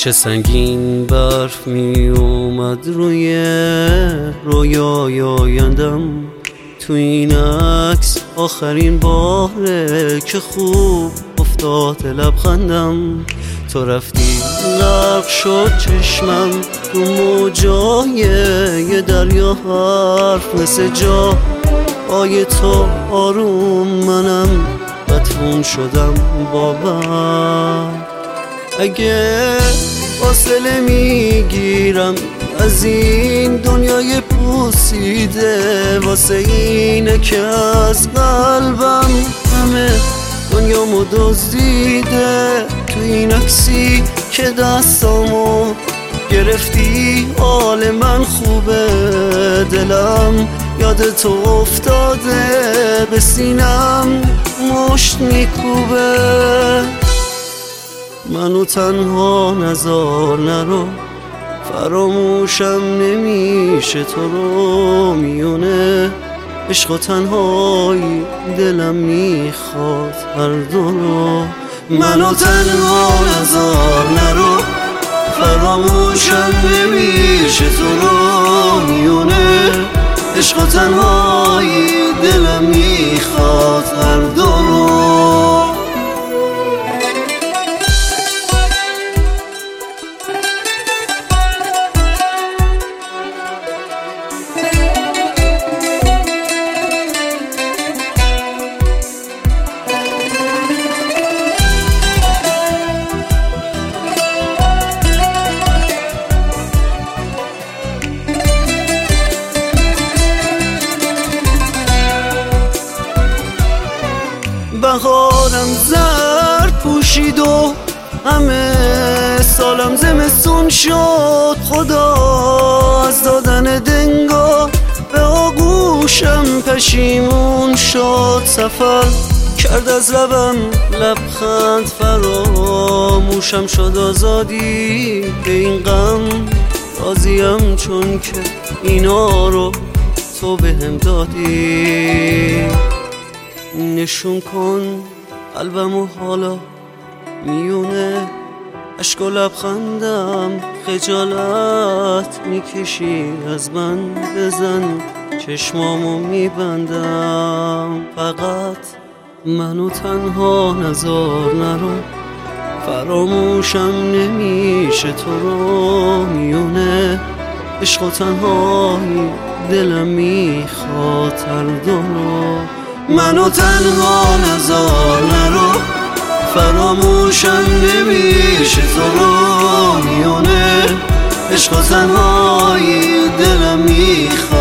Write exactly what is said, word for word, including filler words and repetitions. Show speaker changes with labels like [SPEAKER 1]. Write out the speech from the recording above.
[SPEAKER 1] چه سنگین برف می اومد روی رویای آیندم. تو این عکس آخرین باره که خوب افتاد لبخندم. تو رفتی غرق شد چشمم تو موجای یه دریا، حرف مثل جا آی تو آروم، منم مدفون شدم بابا. اگه فاصله میگیرم از این دنیای پوسیده، واسه اینه که از قلبم همه دنیامو دزدیده. تو این عکسی که دستامو گرفتی حال من خوبه، دلم یاد تو افتاده به سینم مشت میکوبه. منو تنها نذار نرو، فراموشم نمیشه تو رو، میونه عشق و تنهایی دلم میخواد هر دو رو. منو تنها نذار نرو، فراموشم نمیشه تو رو، میونه عشق و تنهایی دلم میخواد هر دو رو. بهارم زرد پوشید و همه سالم زمستون شد. خدا از دادن دنگا به آغوشم پشیمون شد. سفر کرد از لبم لبخند، فراموشم شد آزادی. به این غم راضیم چون که اینا رو تو بهم دادی. نشون کن قلبمو حالا میونه عشق و لبخندم، خجالت میکشی از من، بزن چشمامو میبندم. فقط منو تنها نذار نرو، فراموشم نمیشه تو رو، میونه عشق و تنهایی دلم میخواد هر دو رو. منو تنها نذار نرو، فراموشم نمیشه تو رو، میونه عشق و تنهایی دلم میخواد